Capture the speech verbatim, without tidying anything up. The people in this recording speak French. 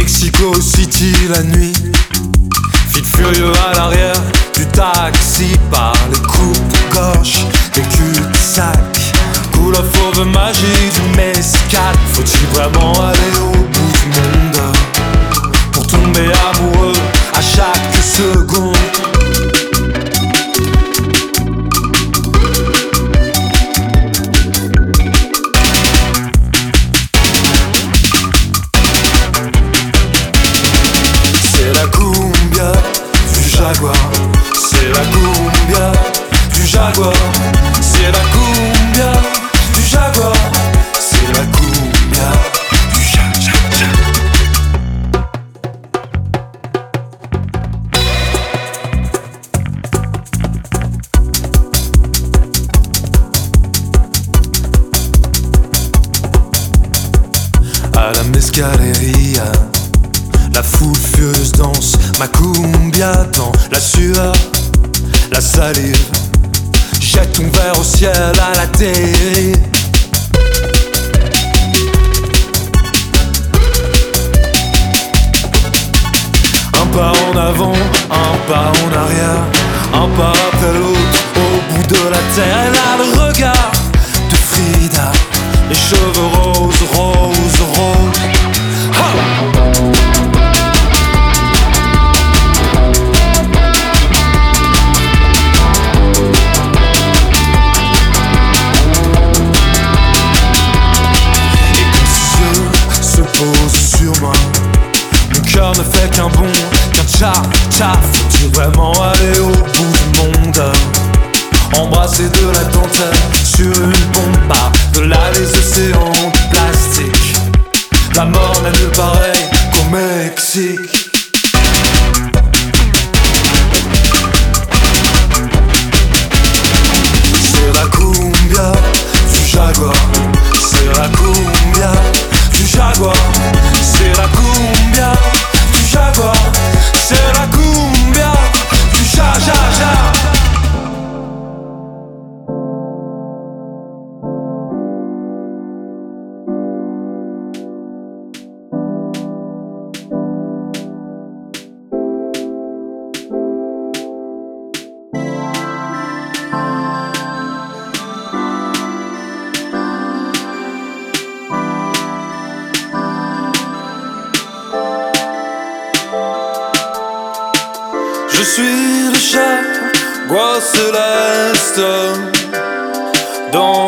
Mexico City la nuit, fil furieux à l'arrière du taxi, par les coupes-gorges, les cul-de-sac, couleur fauve magie du mescal. Faut-il vraiment aller au bout du monde pour tomber amoureux à chaque seconde? C'est la cumbia du Jaguar, c'est la cumbia du Jaguar, c'est la cumbia du Jaguar, c'est la cumbia du Jaguar. À la mescaleria, la foule furieuse danse ma cumbia dans la sueur, la salive. Jette ton verre au ciel à la dérive. Un pas en avant, un pas en arrière, un pas après l'autre au bout de la terre. Elle a le regard de Frida, les cheveux roses, roses, roses. Ha! Mon cœur ne fait qu'un bond, qu'un tcha-tcha. Faut-il vraiment aller au bout du monde? Embrasser de la dentelle sur une bombe, par de là les océans de plastique. La mort n'a nulle pareil qu'au Mexique. C'est la cumbia du Jaguar, c'est la cumbia du Jaguar, c'est la cumbia du Jaguar, c'est la cumbia du ja-ja-ja. Je suis le Jaguar céleste dans